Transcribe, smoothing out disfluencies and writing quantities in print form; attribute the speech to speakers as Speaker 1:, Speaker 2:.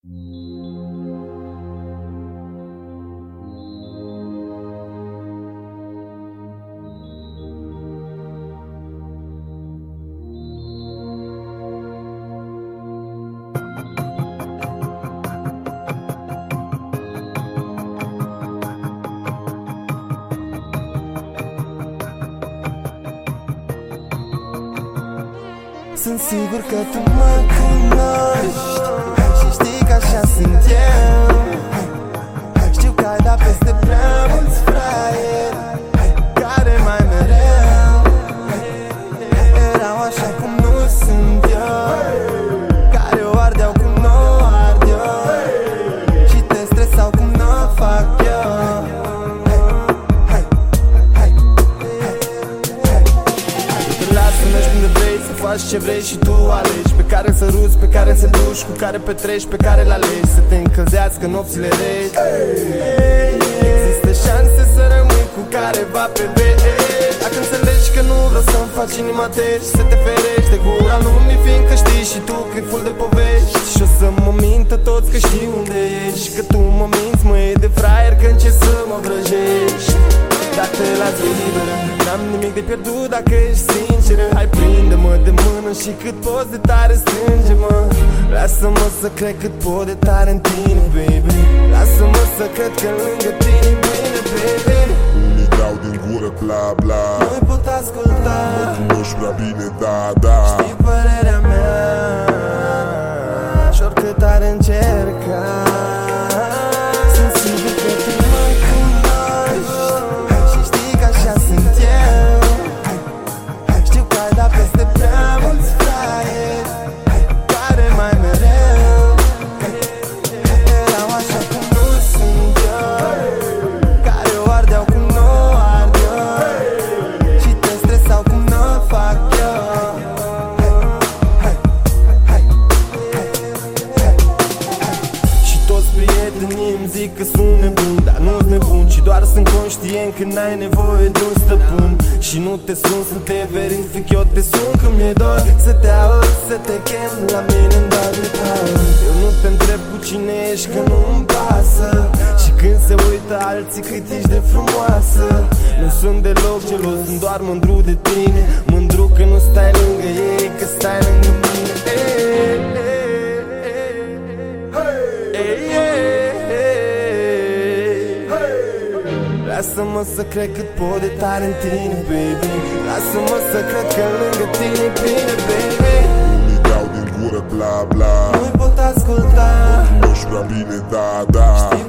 Speaker 1: Sunt sigur că tu mă cunoști și știi că așa sunt eu. Știu că ai dat peste prea mulți fraieri care mai mereu erau așa cum nu sunt eu, care o ardeau cum nu ard eu și te stresau cum nu o fac eu. Lasă-mă când vrei să faci ce vrei și tu alegi, pe care să ruzi, pe care să duci, cu care petreci, pe care l-alegi, să te încălzească nopțile reci. Există șanse să rămâi cu careva pe veci, dacă înțelegi că nu vreau să-mi faci inima teci, să te ferești de gura lumii, fiindcă știi și tu că e full de povești. Și o să mă mintă toți că știi unde ești, că tu mă minți, mă e de fraier că încerci să mă vrăjești. Dacă te las liberă, n-am nimic de pierdut dacă ești sinceră. Hai, prinde-mă de mână și cât poți de tare strânge-mă. Lasă-mă să cred cât pot de tare în tine, baby. Lasă-mă să cred că lângă tine e bine, baby.
Speaker 2: Unii dau din gură bla bla,
Speaker 1: nu-i pot asculta,
Speaker 2: mă cunoști prea bine, da, da.
Speaker 1: Știi părerea mea și oricât ar încerca. Sunt sigur că tu mă cunoști și știi că așa sunt eu. Știu că ai dat peste prea mulți fraieri care mai mereu erau așa cum nu sunt eu, care o ardeau cum nu ard eu și te stresau cum nu o fac eu. Și toți prietenii îmi zic că sunt nebun, dar nu-s nebun, ci doar sunt conștient că n-ai nevoie de un stăpân. Și nu te sun să te verific, eu te sun când mi-e dor să te aud, să te chem la mine în dormitor. Eu nu te întreb cu cine ești, că nu-mi pasă, și când se uită alții cât ești de frumoasă. Nu sunt deloc gelos, sunt doar mândru de tine, mândru că nu stai lângă ei, că stai lângă mine. Lasă-mă să cred cât pot de tare în tine, baby. Lasă-mă să cred că lângă tine e bine, baby.
Speaker 2: Unii dau din gură bla bla,
Speaker 1: nu-i pot asculta,
Speaker 2: mă cunoști prea bine, da, da.